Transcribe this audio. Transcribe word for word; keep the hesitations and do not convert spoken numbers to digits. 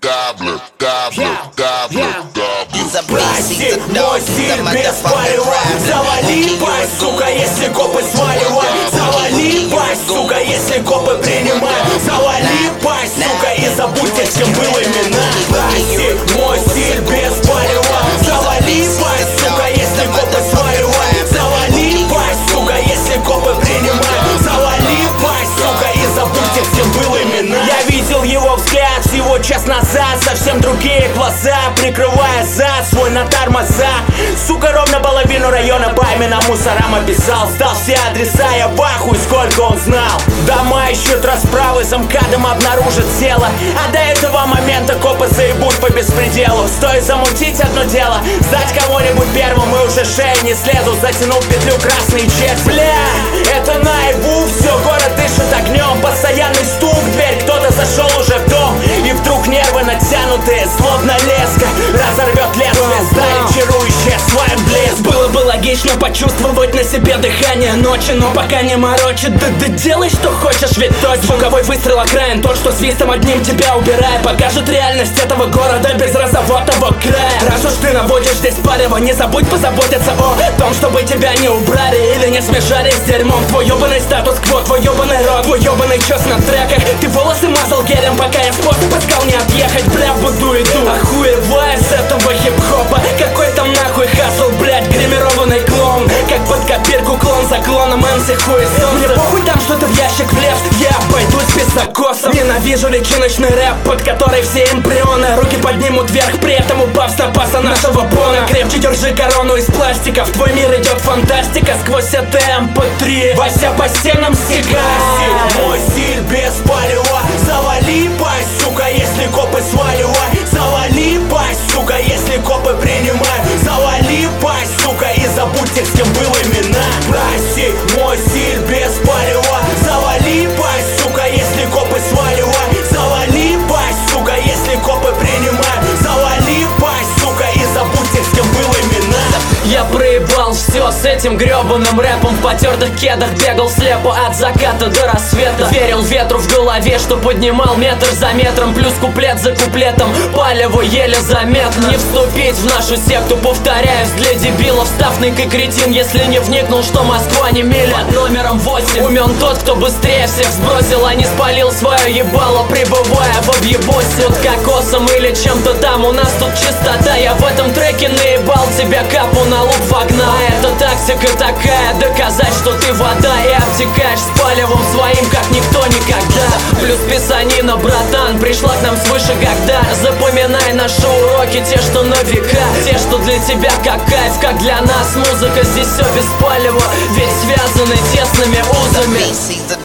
Gobbler, gobbler, gobbler, gobbler. Прости, мой стиль без палева. Завали пасть, сука, если копы сваливают. Завали пасть, сука, если копы принимают. Завали пасть, сука, и забудьте, чем было имена. Прости, мой стиль без палева. Завали пасть, сука, если копы сваливают. Завали пасть, сука, если копы принимают. Завали пасть, сука, и забудьте, чем было имена. Я видел его взгляд всего час назад. Совсем другие глаза, прикрывая зад свой на тормоза. Сука, ровно половину района Баймена мусорам описал. Сдал все адреса, я в ахуе, сколько он знал. Дома ищут расправы, за МКАДом обнаружат тело. А до этого момента копы заебут по беспределу. Стоит замутить одно дело, сдать кого-нибудь первым, и уже шеи не слезут. Затянул петлю красный чек. Бля, это наяву все, город дышит огнем. Постоянный стук в дверь, кто-то зашел уже в дом. И вдруг нервы натянутые, словно леска, разорвет лезвие, стали чарующие своим блеск. Было бы логично почувствовать на себе дыхание ночи, но пока не морочит. Да ты делай, что хочешь, ведь тот звуковой выстрел окраин, тот, что свистом одним тебя убирает, покажет реальность этого города без розоватого края. Раз уж ты наводишь здесь палево, не забудь позаботиться о том, чтобы тебя не убрали или не смешали с дерьмом. Твой ебаный статус-кво, твой ебаный рот, твой ебаный чёс на треках. Ты волосы мазал гелем, пока я способ искал не отъехать. Бля, буду иду, охуевая с этого хип-хопа. Какой там нахуй хасл, блядь, гримированный клоун. Как под копирку клон за клоном эм си хуесос. Мне похуй там что-то в ящик влез, я обойдусь без закосов. Ненавижу личиночный рэп, под который все эмбрионы руки поднимут вверх, при этом упав с напаса нашего бона. Крепче держи корону из пластика, в твой мир идет фантастика сквозь это эм пэ три. Вася по стенам стекает. Мой стиль без палева. Завали пасть, сука, если копы сваливают. Завали пасть, сука, если копы принимают. Завали пасть, сука, и забудьте, с кем было имена. Прости, мой стиль без палева. Завали пасть, сука, если копы сваливают. Завали пасть, сука, если копы принимают. Завали пасть, сука, и забудьте, с кем было имена. Я проебал все с этим гребаным рэпом. В потертых кедах бегал слепо от заката до рассвета. Верил ветру в голове, что поднимал метр за метром. Плюс куплет за куплетом, палево еле заметно. Не вступить в нашу секту, повторяюсь, для дебилов ставник и кретин, если не вникнул, что Москва не миля. Под номером восемь умен тот, кто быстрее всех сбросил, а не спалил свое ебало, пребывая в объебосе. Под кокосом или чем-то там, у нас тут чистота. Я в этом треке наебал тебя капу на лук вогнал. А это тактика такая, доказать, что ты вода, и обтекаешь с палевом своим, как никто никогда. Плюс писанина, братан, пришла к нам свыше когда. Запоминай наши уроки, те, что на века, те, что для тебя как кайф, как для нас музыка. Здесь все без палева, ведь связаны тесными узами.